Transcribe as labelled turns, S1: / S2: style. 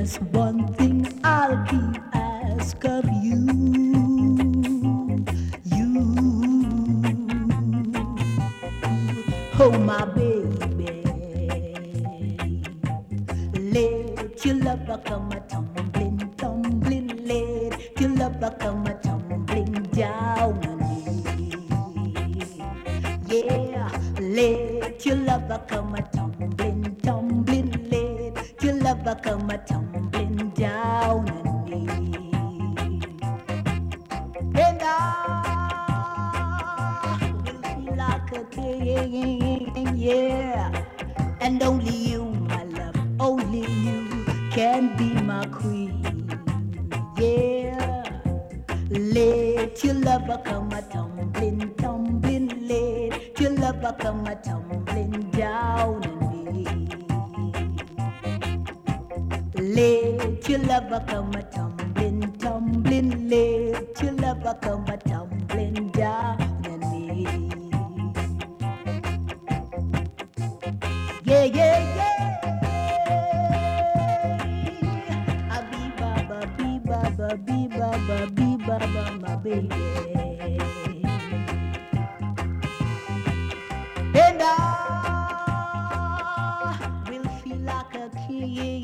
S1: There's one thing I'll keep ask of you. You, oh my baby, let your lover come a tumbling, tumbling, let your lover come a tumbling down on me. Yeah, let your lover come a tumbling, tumbling, let your lover come a tumbling down on me. And I will feel like a king, yeah. And only you, my love, only you can be my queen, yeah. Let your lover come a tumbling, tumbling, let your lover come a tumbling down on me. Let your lover come a tumbling, tumbling, let your lover come a tumbling down on me. Yeah, yeah, yeah. A bee baba, bee baba, bee baba, bee baba, my baby. And I will feel like a king.